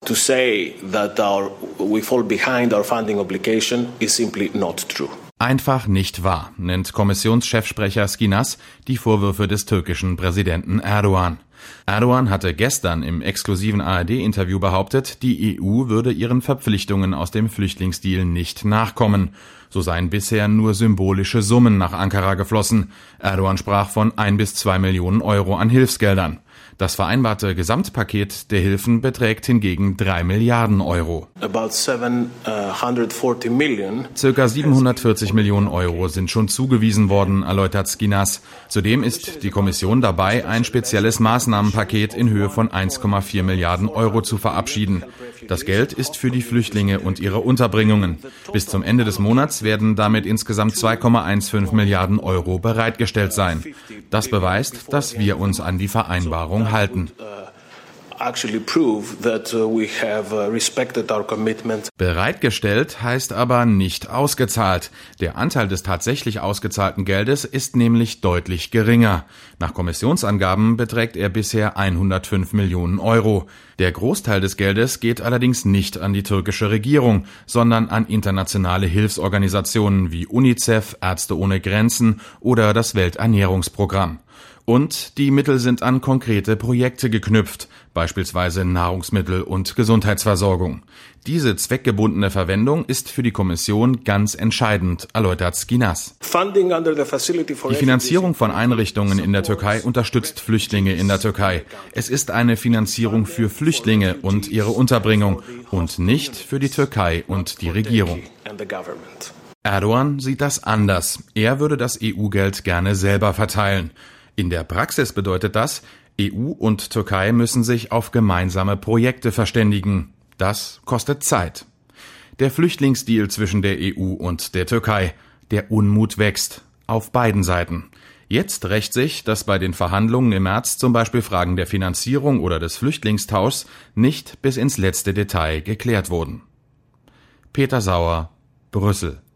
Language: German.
To say that we fall behind our funding obligation is simply not true. Einfach nicht wahr, nennt Kommissionschefsprecher Schinas die Vorwürfe des türkischen Präsidenten Erdogan. Erdogan hatte gestern im exklusiven ARD-Interview behauptet, die EU würde ihren Verpflichtungen aus dem Flüchtlingsdeal nicht nachkommen. So seien bisher nur symbolische Summen nach Ankara geflossen. Erdogan sprach von 1 bis 2 Millionen Euro an Hilfsgeldern. Das vereinbarte Gesamtpaket der Hilfen beträgt hingegen 3 Milliarden Euro. Circa 740 Millionen Euro sind schon zugewiesen worden, erläutert Schinas. Zudem ist die Kommission dabei, ein spezielles Maßnahmenpaket in Höhe von 1,4 Milliarden Euro zu verabschieden. Das Geld ist für die Flüchtlinge und ihre Unterbringungen. Bis zum Ende des Monats werden damit insgesamt 2,15 Milliarden Euro bereitgestellt sein. Das beweist, dass wir uns an die Vereinbarung halten. Bereitgestellt heißt aber nicht ausgezahlt. Der Anteil des tatsächlich ausgezahlten Geldes ist nämlich deutlich geringer. Nach Kommissionsangaben beträgt er bisher 105 Millionen Euro. Der Großteil des Geldes geht allerdings nicht an die türkische Regierung, sondern an internationale Hilfsorganisationen wie UNICEF, Ärzte ohne Grenzen oder das Welternährungsprogramm. Und die Mittel sind an konkrete Projekte geknüpft, beispielsweise Nahrungsmittel und Gesundheitsversorgung. Diese zweckgebundene Verwendung ist für die Kommission ganz entscheidend, erläutert Schinas. Die Finanzierung von Einrichtungen in der Türkei unterstützt Flüchtlinge in der Türkei. Es ist eine Finanzierung für Flüchtlinge und ihre Unterbringung und nicht für die Türkei und die Regierung. Erdogan sieht das anders. Er würde das EU-Geld gerne selber verteilen. In der Praxis bedeutet das, EU und Türkei müssen sich auf gemeinsame Projekte verständigen. Das kostet Zeit. Der Flüchtlingsdeal zwischen der EU und der Türkei. Der Unmut wächst. Auf beiden Seiten. Jetzt rächt sich, dass bei den Verhandlungen im März zum Beispiel Fragen der Finanzierung oder des Flüchtlingstauschs nicht bis ins letzte Detail geklärt wurden. Peter Sauer, Brüssel.